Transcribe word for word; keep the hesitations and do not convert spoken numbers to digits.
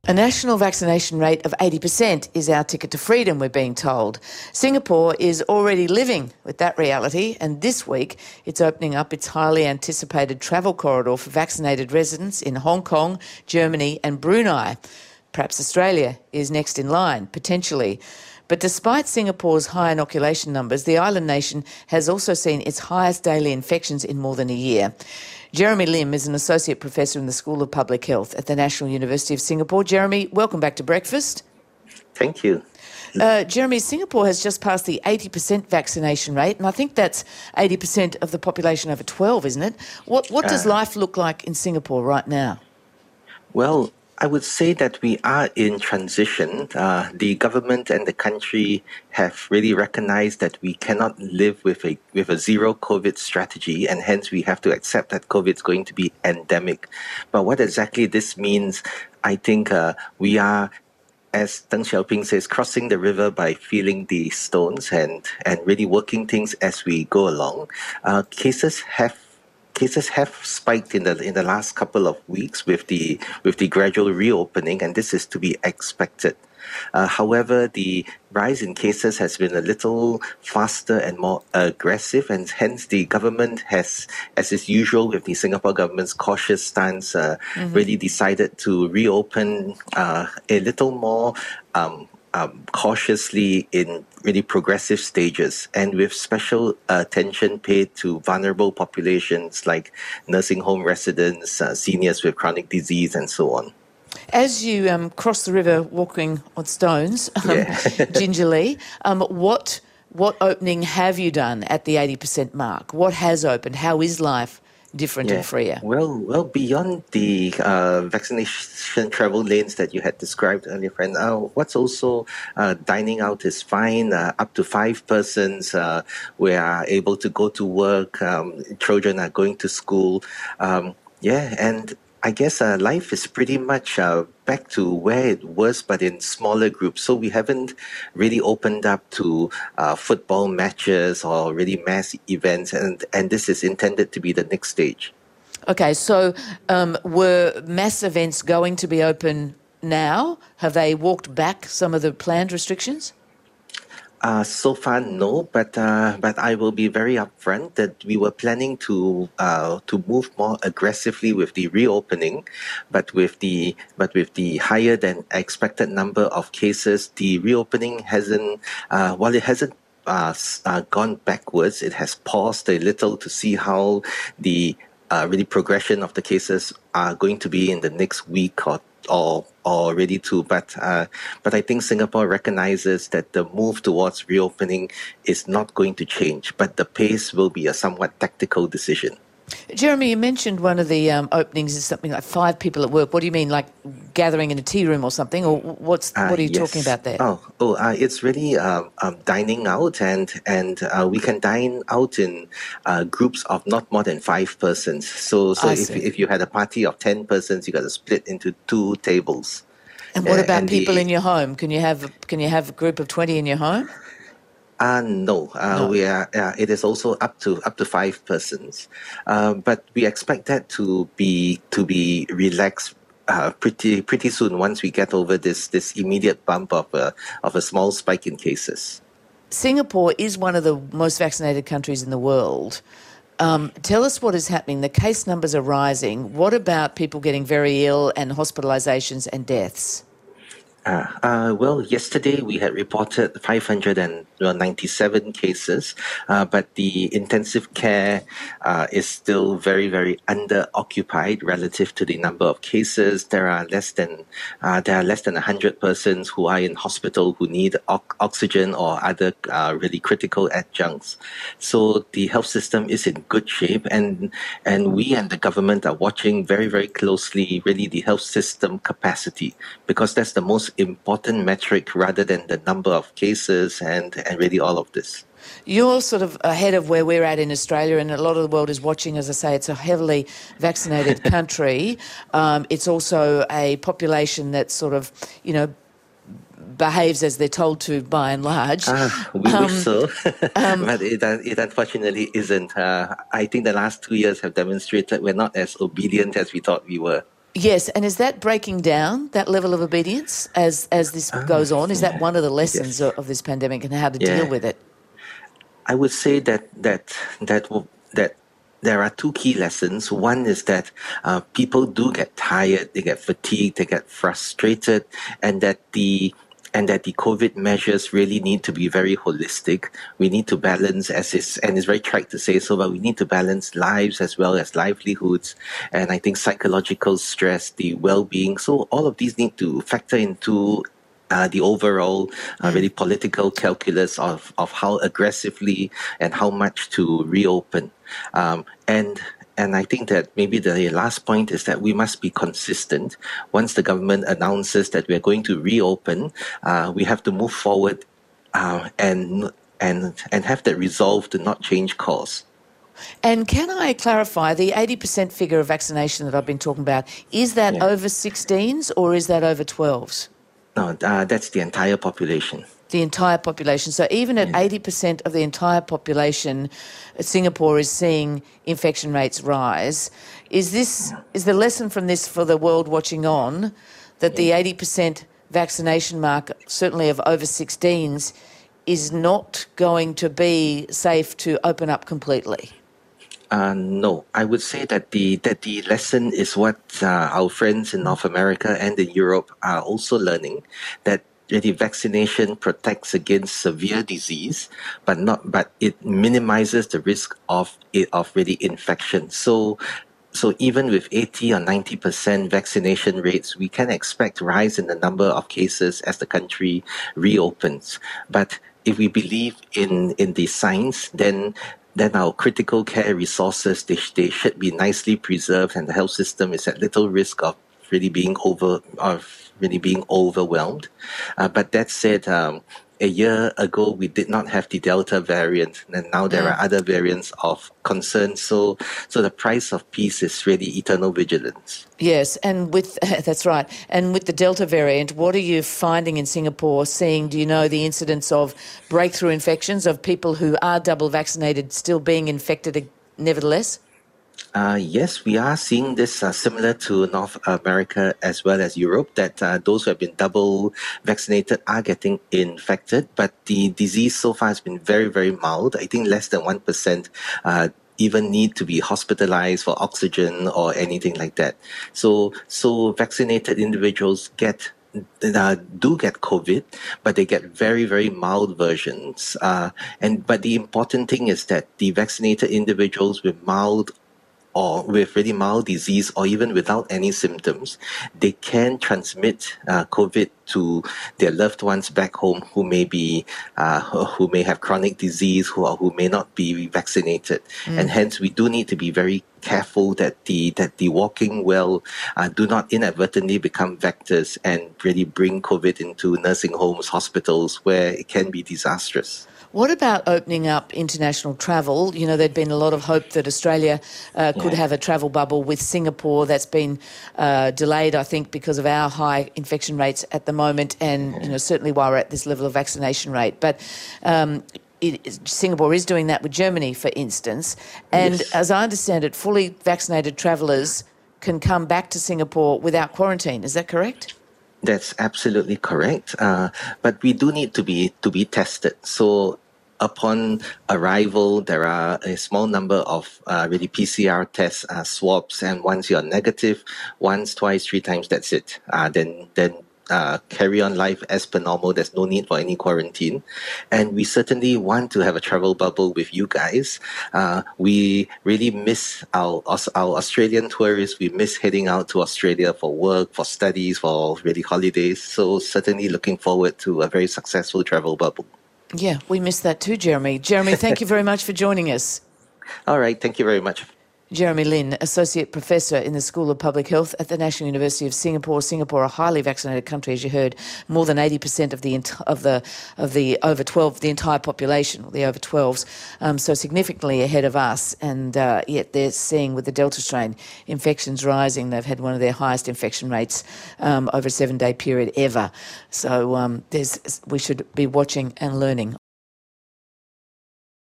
A national vaccination rate of eighty percent is our ticket to freedom, we're being told. Singapore is already living with that reality, and this week it's opening up its highly anticipated travel corridor for vaccinated residents in Hong Kong, Germany and Brunei. Perhaps Australia is next in line, potentially. But despite Singapore's high inoculation numbers, the island nation has also seen its highest daily infections in more than a year. Jeremy Lim is an associate professor in the School of Public Health at the National University of Singapore. Jeremy, welcome back to Breakfast. Thank you. Uh, Jeremy, Singapore has just passed the eighty percent vaccination rate, and I think that's eighty percent of the population over twelve, isn't it? What, what does uh, life look like in Singapore right now? Well, I would say that we are in transition. Uh, the government and the country have really recognized that we cannot live with a with a zero COVID strategy, and hence we have to accept that COVID is going to be endemic. But what exactly this means, I think uh, we are, as Deng Xiaoping says, crossing the river by feeling the stones and, and really working things as we go along. Uh, cases have Cases have spiked in the in the last couple of weeks with the with the gradual reopening, and this is to be expected. Uh, however, the rise in cases has been a little faster and more aggressive, and hence the government has, as is usual with the Singapore government's cautious stance, uh, mm-hmm. really decided to reopen uh, a little more um, Um, cautiously in really progressive stages, and with special attention paid to vulnerable populations like nursing home residents, uh, seniors with chronic disease, and so on. As you um, cross the river walking on stones, um, yeah. gingerly, um, what what opening have you done at the eighty percent mark? What has opened? How is life different yeah. and freer? Well, well, beyond the uh, vaccination travel lanes that you had described earlier, friend, uh, what's also uh, dining out is fine. Uh, up to five persons, uh, we are able to go to work. Um, children are going to school. Um, yeah, and I guess uh, life is pretty much uh, back to where it was, but in smaller groups. So we haven't really opened up to uh, football matches or really mass events, and, and this is intended to be the next stage. Okay, so um, were mass events going to be open now? Have they walked back some of the planned restrictions? Uh, so far, no, but uh, but I will be very upfront that we were planning to uh, to move more aggressively with the reopening, but with the but with the higher than expected number of cases, the reopening hasn't uh, while it hasn't uh, uh, gone backwards, it has paused a little to see how the uh, really progression of the cases are going to be in the next week or. Or, or ready to, but uh, but I think Singapore recognizes that the move towards reopening is not going to change, but the pace will be a somewhat tactical decision. Jeremy, you mentioned one of the um, openings is something like five people at work. What do you mean, like gathering in a tea room or something, or what's Uh, what are you yes. talking about there? Oh, oh, uh, it's really um, um, dining out, and and uh, we can dine out in uh, groups of not more than five persons. So, so I if see. if you had a party of ten persons, you got to split into two tables. And what Uh, about and people the- in your home? Can you have can you have a group of twenty in your home? Uh, no, uh, No. we are. Uh, it is also up to up to five persons, uh, but we expect that to be to be relaxed uh, pretty pretty soon once we get over this this immediate bump of a of a small spike in cases. Singapore is one of the most vaccinated countries in the world. Um, tell us what is happening. The case numbers are rising. What about people getting very ill and hospitalizations and deaths? Uh, uh, well, yesterday we had reported five hundred ninety-seven cases, uh, but the intensive care uh, is still very, very under-occupied relative to the number of cases. There are less than uh, there are less than one hundred persons who are in hospital who need o- oxygen or other uh, really critical adjuncts. So the health system is in good shape, and and we and the government are watching very, very closely really the health system capacity, because that's the most important metric rather than the number of cases and, and really all of this. You're sort of ahead of where we're at in Australia, and a lot of the world is watching. As I say, it's a heavily vaccinated country. Um, it's also a population that sort of, you know, behaves as they're told to by and large. Ah, we Um, wish so, um, but it, it unfortunately isn't. Uh, I think the last two years have demonstrated we're not as obedient as we thought we were. Yes, and is that breaking down, that level of obedience, as as this Ah, goes on? Is that yeah, one of the lessons yes, of, of this pandemic and how to deal yeah. with it? I would say that that that w- that there are two key lessons. One is that uh, people do get tired, they get fatigued, they get frustrated, and that the and that the COVID measures really need to be very holistic. We need to balance, as is, and it's very trite to say so, but we need to balance lives as well as livelihoods, and I think psychological stress, the well-being. So all of these need to factor into uh, the overall uh, really political calculus of, of how aggressively and how much to reopen. Um, and and I think that maybe the last point is that we must be consistent. Once the government announces that we're going to reopen, uh, we have to move forward uh, and and and have that resolve to not change course. And can I clarify the eighty percent figure of vaccination that I've been talking about? Is that Yeah. over sixteens or is that over twelves? No, uh, that's the entire population. The entire population. So even at Yeah. eighty percent of the entire population, Singapore is seeing infection rates rise. Is this is the lesson from this for the world watching on that the Yeah. eighty percent vaccination mark, certainly of over sixteens, is not going to be safe to open up completely? Uh, no, I would say that the that the lesson is what uh, our friends in North America and in Europe are also learning, that the vaccination protects against severe disease, but not but it minimizes the risk of it, of really infection. So. So even with eighty or ninety percent vaccination rates, we can expect rise in the number of cases as the country reopens. But if we believe in, in the science, then then our critical care resources, they, sh- they should be nicely preserved, and the health system is at little risk of really being over of really being overwhelmed. Uh, but that said, um, a year ago we did not have the Delta variant, and now there are other variants of concern. So, so the price of peace is really eternal vigilance. Yes, and with that's right. And with the Delta variant, what are you finding in Singapore? Seeing, do you know the incidence of breakthrough infections of people who are double vaccinated still being infected ag- nevertheless? Uh, yes, we are seeing this uh, similar to North America as well as Europe, that uh, those who have been double vaccinated are getting infected, but the disease so far has been very, very mild. I think less than one percent uh, even need to be hospitalized for oxygen or anything like that. So, so vaccinated individuals get uh, do get COVID, but they get very, very mild versions. Uh, and but the important thing is that the vaccinated individuals with mild or with really mild disease or even without any symptoms, they can transmit uh, COVID to their loved ones back home who may be uh, who may have chronic disease, who or who may not be vaccinated, and hence we do need to be very careful that the that the walking well uh, do not inadvertently become vectors and really bring COVID into nursing homes, hospitals, where it can be disastrous. What about opening up international travel? You know, there'd been a lot of hope that Australia uh, could Yeah. have a travel bubble with Singapore. That's been uh, delayed, I think, because of our high infection rates at the moment, and you know, certainly while we're at this level of vaccination rate. But um, it, Singapore is doing that with Germany, for instance. And Yes. as I understand it, fully vaccinated travellers can come back to Singapore without quarantine. Is that correct? That's absolutely correct. Uh, but we do need to be to be tested. So upon arrival, there are a small number of uh, really P C R tests, uh, swabs, and once you're negative, once, twice, three times, that's it. Uh, then then. Uh, carry on life as per normal. There's no need for any quarantine. And we certainly want to have a travel bubble with you guys. Uh, we really miss our, our Australian tourists. We miss heading out to Australia for work, for studies, for really holidays. So certainly looking forward to a very successful travel bubble. Yeah, we missed that too, Jeremy. Jeremy, thank you very much for joining us. All right. Thank you very much. Jeremy Lin, Associate Professor in the School of Public Health at the National University of Singapore. Singapore, a highly vaccinated country, as you heard, more than eighty percent of the ent- of the of the over twelve, the entire population, the over twelves, um, so significantly ahead of us. And uh, yet they're seeing with the Delta strain infections rising. They've had one of their highest infection rates um, over a seven-day period ever. So um, there's we should be watching and learning.